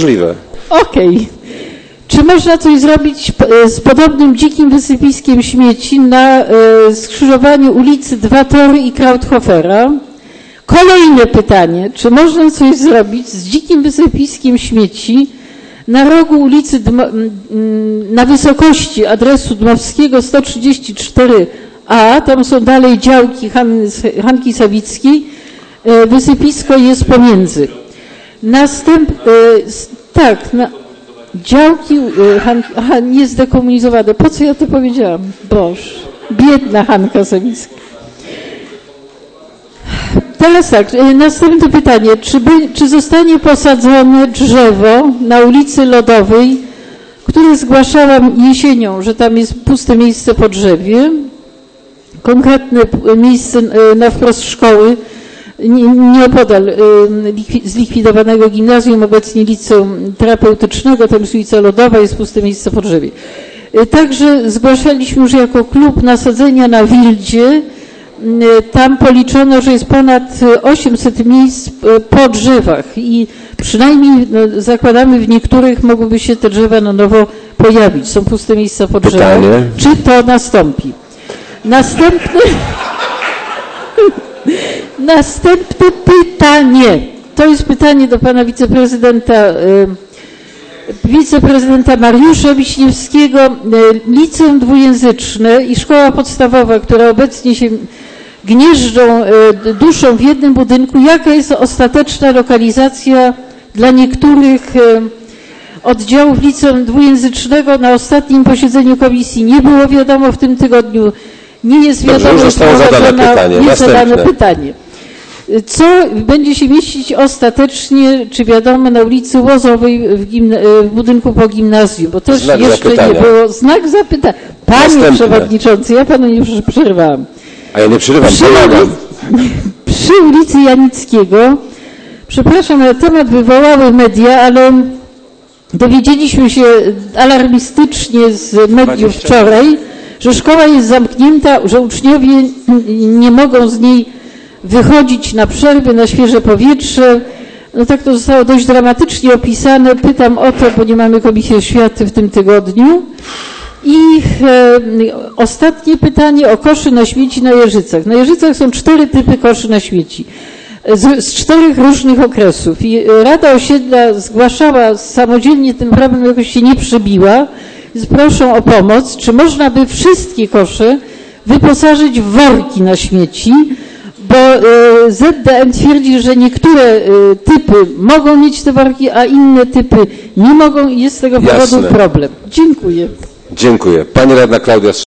Możliwe. Okej. Czy można coś zrobić z podobnym dzikim wysypiskiem śmieci na skrzyżowaniu ulicy Dwa Tory i Krauthofera? Kolejne pytanie. Czy można coś zrobić z dzikim wysypiskiem śmieci na rogu ulicy na wysokości adresu Dmowskiego 134A, tam są dalej działki Hanki Sawickiej, wysypisko jest pomiędzy. Działki, nie zdekomunizowane. Po co ja to powiedziałam? Boże, biedna Hanka Sawicka. Teraz tak, następne pytanie. Czy zostanie posadzone drzewo na ulicy Lodowej, które zgłaszałam jesienią, że tam jest puste miejsce po drzewie, konkretne miejsce na wprost szkoły, nieopodal zlikwidowanego gimnazjum, obecnie liceum terapeutycznego, tam jest ulica Lodowa, jest puste miejsce po drzewie. Także zgłaszaliśmy już jako klub nasadzenia na Wildzie. Tam policzono, że jest ponad 800 miejsc po drzewach i przynajmniej zakładamy, w niektórych mogłyby się te drzewa na nowo pojawić. Są puste miejsca po drzewach. Pytanie. Czy to nastąpi? Następne pytanie. To jest pytanie do pana wiceprezydenta Mariusza Wiśniewskiego. Liceum dwujęzyczne i szkoła podstawowa, które obecnie się gnieżdżą, duszą w jednym budynku. Jaka jest ostateczna lokalizacja dla niektórych oddziałów liceum dwujęzycznego? Na ostatnim posiedzeniu komisji nie było wiadomo, w tym tygodniu nie jest wiadomo, jest zadane pytanie. Co będzie się mieścić ostatecznie, czy wiadomo, na ulicy Łozowej w budynku po gimnazjum? Bo też znak jeszcze zapytania. Nie było. Znak zapytania. Panie przewodniczący, ja panu nie przerwałam. A ja nie przerywam, przy ulicy Janickiego, przepraszam, ale temat wywołały media, ale dowiedzieliśmy się alarmistycznie z mediów wczoraj, że szkoła jest zamknięta, że uczniowie nie mogą z niej wychodzić na przerwy, na świeże powietrze. No tak to zostało dość dramatycznie opisane. Pytam o to, bo nie mamy komisji oświaty w tym tygodniu. I ostatnie pytanie o koszy na śmieci na Jeżycach. Na Jeżycach są 4 typy koszy na śmieci z 4 różnych okresów. I Rada Osiedla zgłaszała samodzielnie ten problem, jakoś się nie przebiła. Więc proszę o pomoc. Czy można by wszystkie kosze wyposażyć w worki na śmieci? Bo ZDM twierdzi, że niektóre typy mogą mieć te worki, a inne typy nie mogą i jest z tego powodu problem. Dziękuję. Dziękuję. Pani radna Klaudia